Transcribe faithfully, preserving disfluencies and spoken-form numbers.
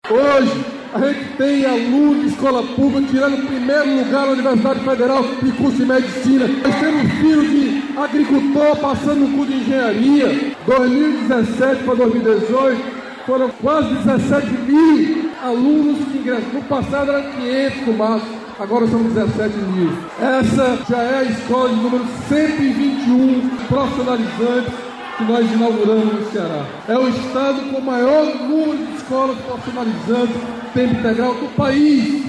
Hoje, a gente tem aluno de escola pública tirando o primeiro lugar na Universidade Federal de curso de medicina. Nós temos filho de agricultor passando no curso de engenharia. dois mil e dezessete para dois mil e dezoito foram quase dezessete mil alunos que ingressaram. No passado eram quinhentos no máximo, agora são dezessete mil. Essa já é a escola de número cento e vinte e um profissionalizantes que nós inauguramos no Ceará. É o estado com o maior número de escolas profissionalizantes tempo integral do país.